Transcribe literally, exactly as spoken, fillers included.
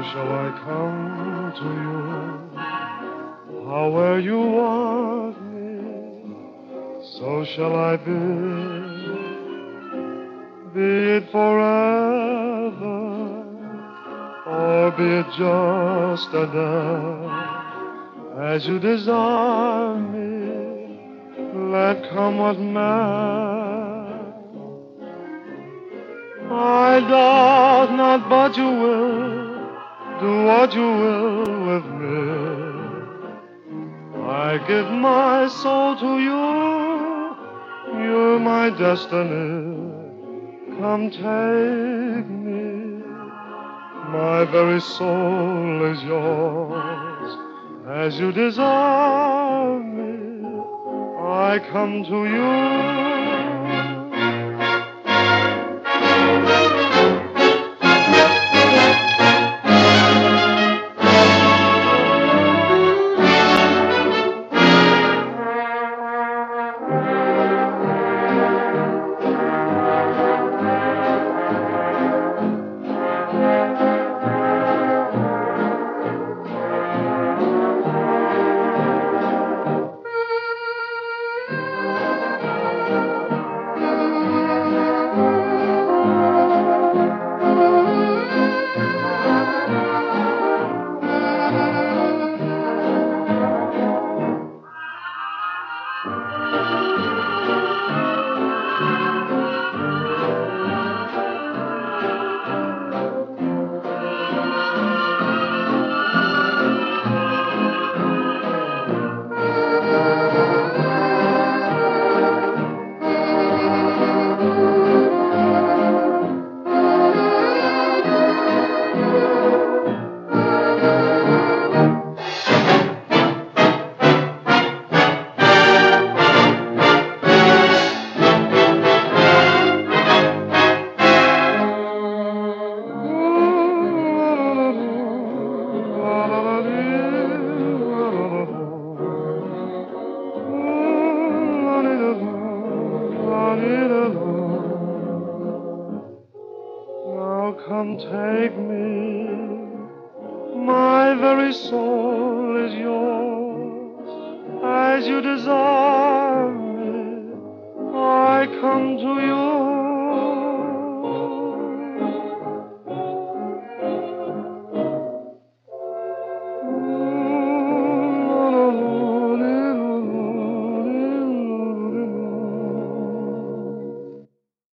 shall I come to you? However you want me, so shall I be. Be it forever, or be it just a day, as you desire me, let come what may. I doubt not but you will do what you will with me. I give my soul to you, you're my destiny. Come take me, my very soul is yours. As you desire me, I come to you. Now come take me, my very soul is yours. As you desire me, I come to you.